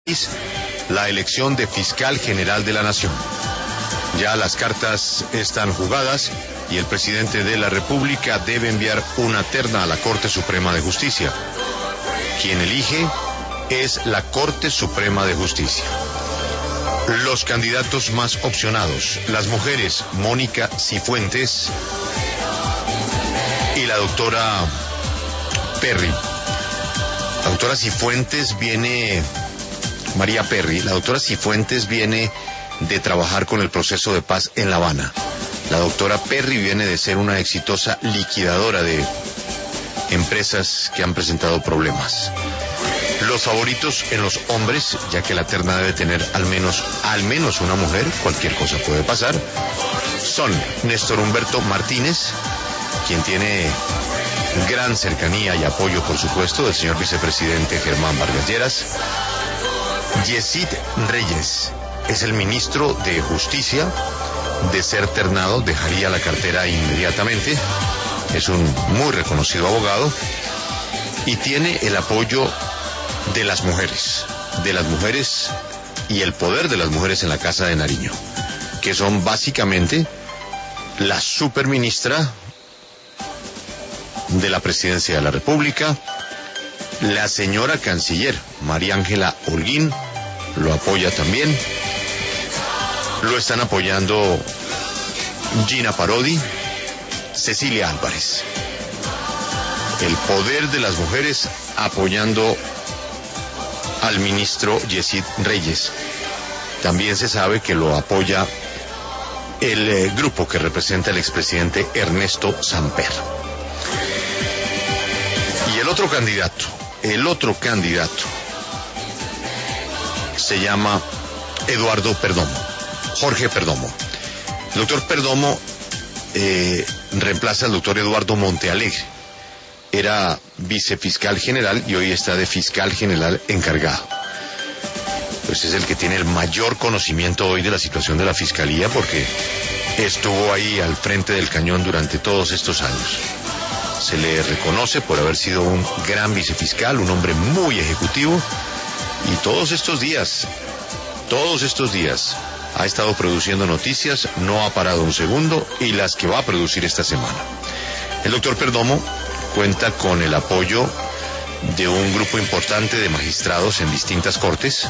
la elección de fiscal general de la Nación. Ya las cartas están jugadas y el presidente de la República debe enviar una terna a la Corte Suprema de Justicia. Quien elige es la Corte Suprema de Justicia. Los candidatos más opcionados: las mujeres Mónica Cifuentes y la doctora Perry. La doctora Cifuentes viene... María Perry, la doctora Cifuentes viene de trabajar con el proceso de paz en La Habana. La doctora Perry viene de ser una exitosa liquidadora de empresas que han presentado problemas. Los favoritos en los hombres, ya que la terna debe tener al menos una mujer, cualquier cosa puede pasar, son Néstor Humberto Martínez, quien tiene gran cercanía y apoyo, por supuesto, del señor vicepresidente Germán Vargas Lleras. Yesid Reyes es el ministro de Justicia. De ser ternado, dejaría la cartera inmediatamente. Es un muy reconocido abogado y tiene el apoyo de las mujeres y el poder de las mujeres en la Casa de Nariño, que son básicamente la superministra de la Presidencia de la República. La señora canciller María Ángela Holguín lo apoya también. Lo están apoyando Gina Parodi, Cecilia Álvarez. El poder de las mujeres apoyando al ministro Yesid Reyes. También se sabe que lo apoya el grupo que representa el expresidente Ernesto Samper. Y el otro candidato se llama Jorge Perdomo. El doctor Perdomo reemplaza al doctor Eduardo Montealegre. Era vicefiscal general y hoy está de fiscal general encargado. Pues es el que tiene el mayor conocimiento hoy de la situación de la fiscalía, porque estuvo ahí al frente del cañón durante todos estos años. Se le reconoce por haber sido un gran vicefiscal, un hombre muy ejecutivo, y todos estos días ha estado produciendo noticias, no ha parado un segundo, y las que va a producir esta semana. El doctor Perdomo cuenta con el apoyo de un grupo importante de magistrados en distintas cortes,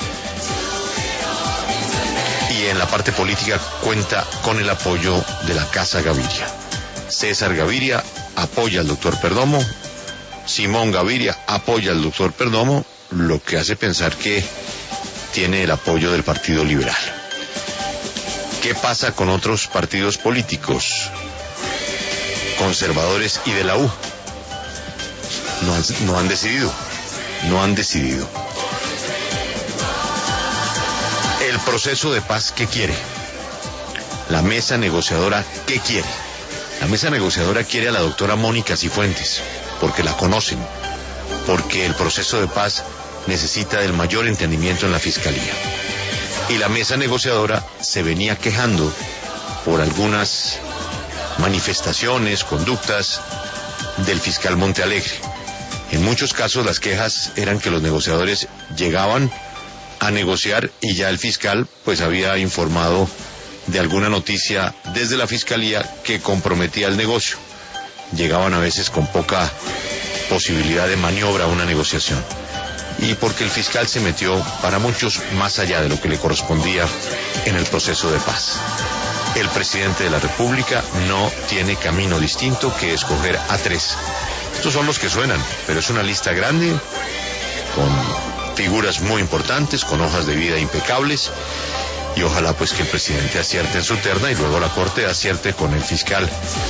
y en la parte política cuenta con el apoyo de la Casa Gaviria. César Gaviria apoya al doctor Perdomo, Simón Gaviria apoya al doctor Perdomo, lo que hace pensar que tiene el apoyo del Partido Liberal. ¿Qué pasa con otros partidos políticos conservadores y de la U? No han decidido. El proceso de paz, ¿qué quiere? La mesa negociadora, ¿qué quiere? La mesa negociadora quiere a la doctora Mónica Cifuentes, porque la conocen, porque el proceso de paz necesita del mayor entendimiento en la fiscalía. Y la mesa negociadora se venía quejando por algunas manifestaciones, conductas del fiscal Montealegre. En muchos casos las quejas eran que los negociadores llegaban a negociar y ya el fiscal pues había informado de alguna noticia desde la fiscalía que comprometía el negocio. Llegaban a veces con poca posibilidad de maniobra a una negociación. Y porque el fiscal se metió, para muchos, más allá de lo que le correspondía en el proceso de paz. El presidente de la República no tiene camino distinto que escoger a 3. Estos son los que suenan, pero es una lista grande, con figuras muy importantes, con hojas de vida impecables, y ojalá pues que el presidente acierte en su terna y luego la Corte acierte con el fiscal